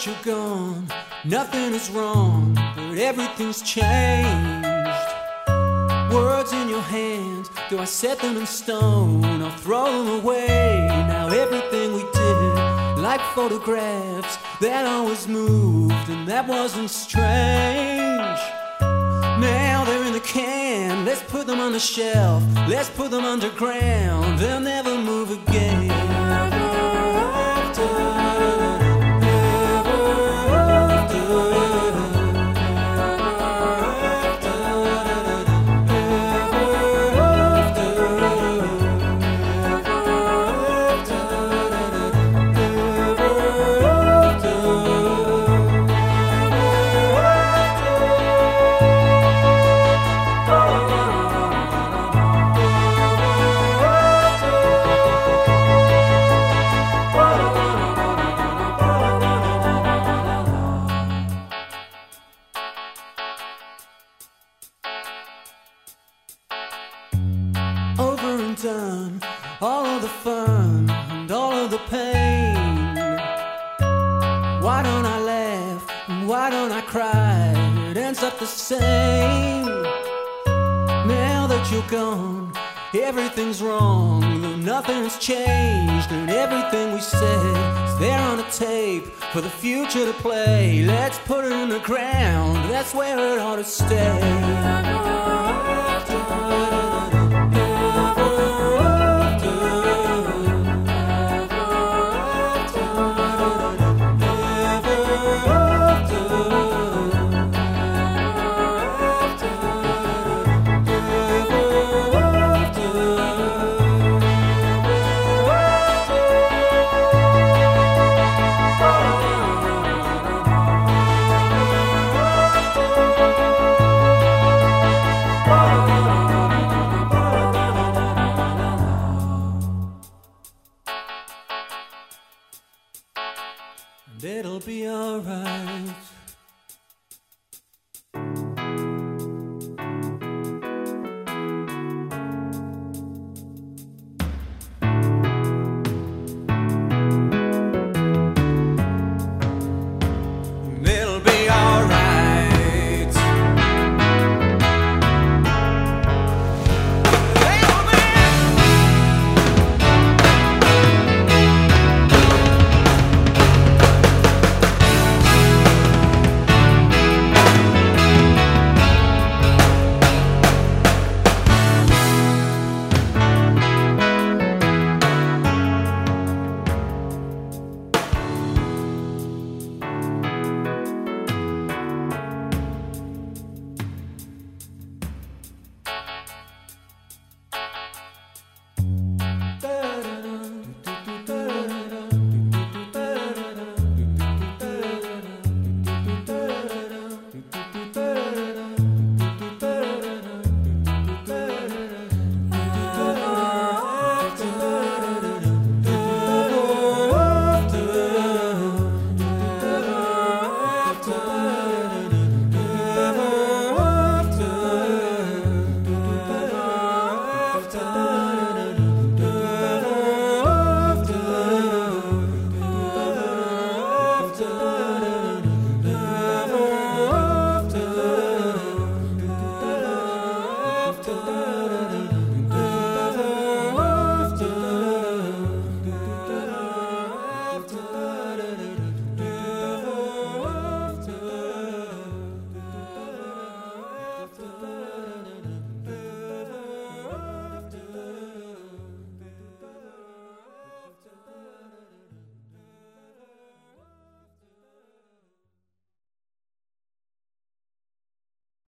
that you're gone, nothing is wrong, but everything's changed. Words in your hand, do I set them in stone or throw them away? Now everything we did, like photographs that always moved, and that wasn't strange. Now they're in the can, let's put them on the shelf, let's put them underground, they'll never move again. Over and done, all of the fun and all of the pain. Why don't I laugh and why don't I cry? It ends up the same. Now that you're gone, everything's wrong, though nothing's changed, and everything we said is there on a tape for the future to play. Let's put it in the ground, that's where it ought to stay.